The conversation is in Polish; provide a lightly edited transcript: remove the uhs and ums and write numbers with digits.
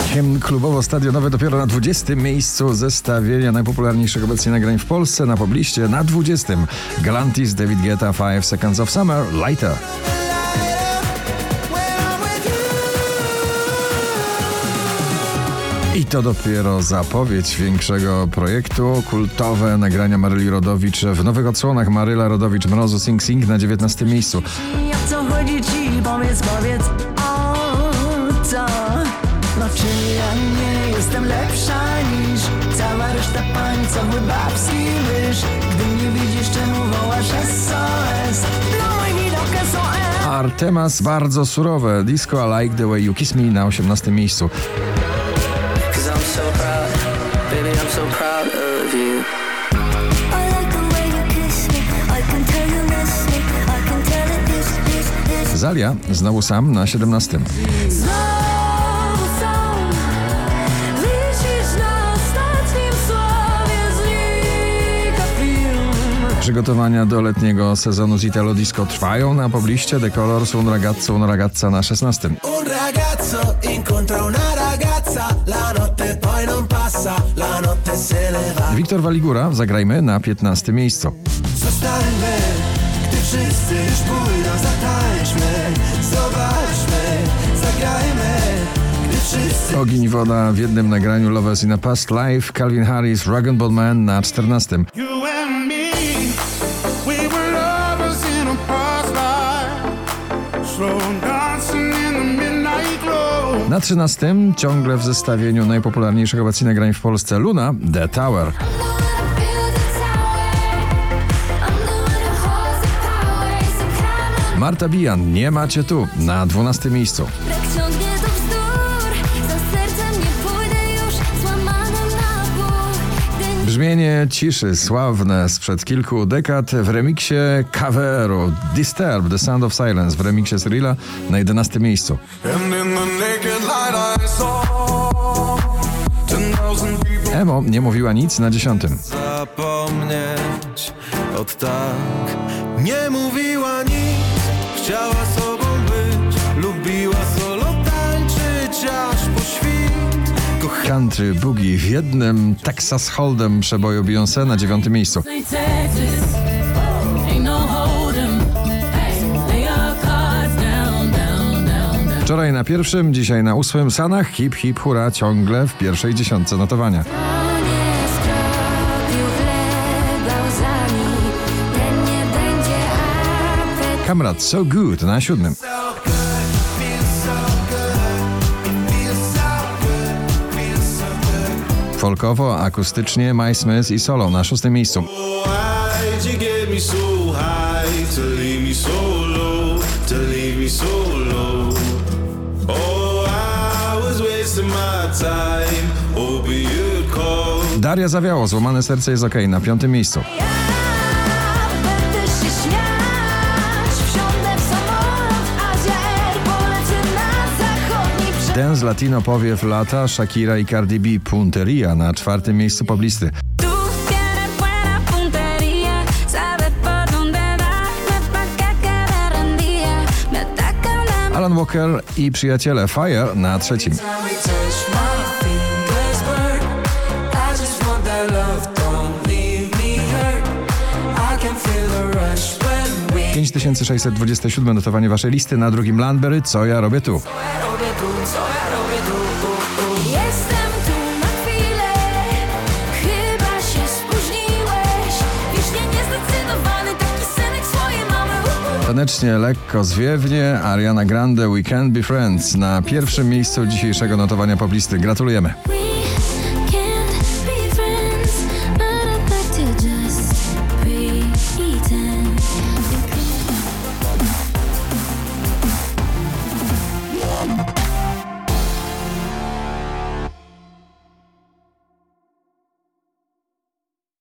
Hymn klubowo-stadionowy dopiero na 20. miejscu zestawienia najpopularniejszych obecnie nagrań w Polsce. Na pobliście na 20. Galantis, David Guetta, 5 Seconds of Summer, Lighter. I to dopiero zapowiedź większego projektu. Kultowe nagrania Maryli Rodowicz w nowych odsłonach. Maryla Rodowicz, Mrozu Sing Sing na 19. miejscu. O co chodzi ci? Powiedz, o co? No czy ja nie jestem lepsza niż cała reszta pań, co mój babski mysz? Gdy mnie widzisz, czemu wołasz SOS? Dla mój widok SOS. Artemas, bardzo surowe. Disco I Like The Way You Kiss Me na 18. miejscu. Zalia, znowu sam na 17. Przygotowania do letniego sezonu z Italo Disco trwają. Na pobliście The Colors, Un ragazza na 16. Wiktor Waligura, Zagrajmy na 15. miejscu. Zostańmy, gdy wszyscy już pójdą, zatańczmy, zobaczmy, zagrajmy, gdy wszyscy... Ogień i woda w jednym nagraniu. Lovers in a Past Life, Calvin Harris, Rag & Bone Man na 14. Na 13. ciągle w zestawieniu najpopularniejszych obecnie nagrań w Polsce Luna, The Tower. Marta Bijan, Nie macie tu na 12. miejscu. Brzmienie ciszy sławne sprzed kilku dekad w remiksie coveru Disturbed, The Sound of Silence w remiksie Cyrilla na 11. miejscu. Emo, Nie mówiła nic na 10. Zapomnieć od tak, nie mówiła nic, chciała sobą być, lubiła solo tańczyć aż po świt. Country Boogie w jednym Texas Hold'em przeboju Beyoncé na 9. miejscu. Wczoraj na 1., dzisiaj na 8. Sanach, Hip Hip Hura ciągle w pierwszej 10 notowania. Kamrat, So Good na 7. Folkowo, akustycznie My Smith i solo na 6. miejscu. Daria Zawiało, Złamane serce jest okej, na 5. miejscu. Dance Latino powiew lata, Shakira i Cardi B, Punteria na 4. miejscu poblisty. Alan Walker i Przyjaciele, Fire na 3. 5627 notowanie waszej listy. Na 2. Landberry, Co ja robię tu. Jestem tu na chwilę, chyba się spóźniłeś. Wiecznie niezdecydowany, taki synek swojej mamy. Tanecznie, lekko, zwiewnie, Ariana Grande, We Can't Be Friends na 1. miejscu dzisiejszego notowania poblisty. Gratulujemy.